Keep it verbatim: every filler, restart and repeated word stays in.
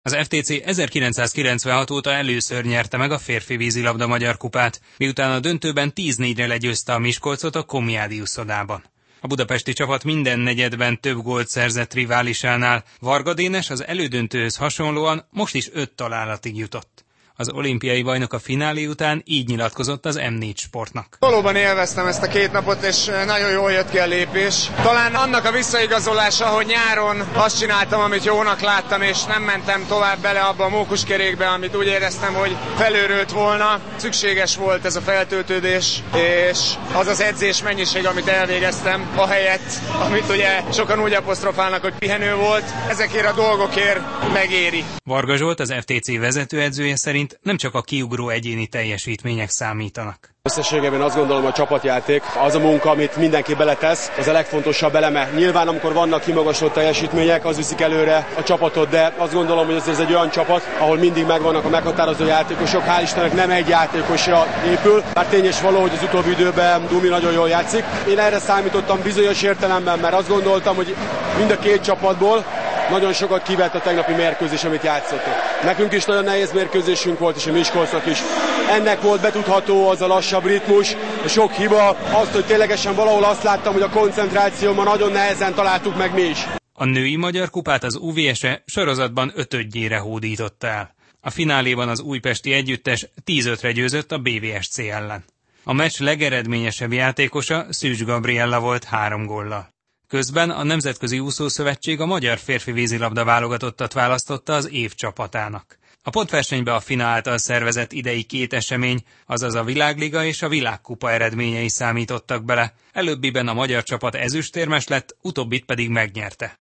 Az ef té cé ezerkilencszázkilencvenhat óta először nyerte meg a férfi vízilabda magyar kupát, miután a döntőben tíz négyre legyőzte a Miskolcot a Komjádi uszodában. A budapesti csapat minden negyedben több gólt szerzett riválisánál, Varga Dénes az elődöntőhöz hasonlóan most is öt találatig jutott. Az olimpiai bajnok a finálé után így nyilatkozott az em négy Sportnak. Valóban élveztem ezt a két napot, és nagyon jól jött ki a lépés. Talán annak a visszaigazolása, hogy nyáron azt csináltam, amit jónak láttam, és nem mentem tovább bele abba a mókuskerékbe, amit úgy éreztem, hogy felőrült volna. Szükséges volt ez a feltöltődés, és az az edzés mennyiség, amit elvégeztem, ahelyett, amit ugye sokan úgy apostrofálnak, hogy pihenő volt, ezekért a dolgokért megéri. Varga Zsolt, az ef té cé vezetőedzője szerint nem csak a kiugró egyéni teljesítmények számítanak. Összességében azt gondolom, hogy a csapatjáték, az a munka, amit mindenki beletesz, az a legfontosabb eleme. Nyilván, amikor vannak kimagaslott teljesítmények, az viszik előre a csapatot, de azt gondolom, hogy ez egy olyan csapat, ahol mindig megvannak a meghatározó játékosok, hál' Istennek nem egy játékosra épül. Bár tény és való, hogy az utóbbi időben Dumi nagyon jól játszik. Én erre számítottam bizonyos értelemben, mert azt gondoltam, hogy mind a két csapatból nagyon sokat kivett a tegnapi mérkőzés, amit játszottak. Nekünk is nagyon nehéz mérkőzésünk volt, és a Miskolcnak is. Ennek volt betudható az a lassabb ritmus, a sok hiba, azt, hogy ténylegesen valahol azt láttam, hogy a koncentrációban nagyon nehezen találtuk meg mi is. A női magyar kupát az u vé es-e sorozatban ötödjére hódította el. A fináléban az újpesti együttes tíz ötre győzött a bé vé es cé ellen. A meccs legeredményesebb játékosa Szűcs Gabriella volt három góllal. Közben a Nemzetközi Úszószövetség a magyar férfi vízilabda válogatottat választotta az év csapatának. A pontversenybe a FINA által szervezett idei két esemény, azaz a Világliga és a Világkupa eredményei számítottak bele. Előbbiben a magyar csapat ezüstérmes lett, utóbbit pedig megnyerte.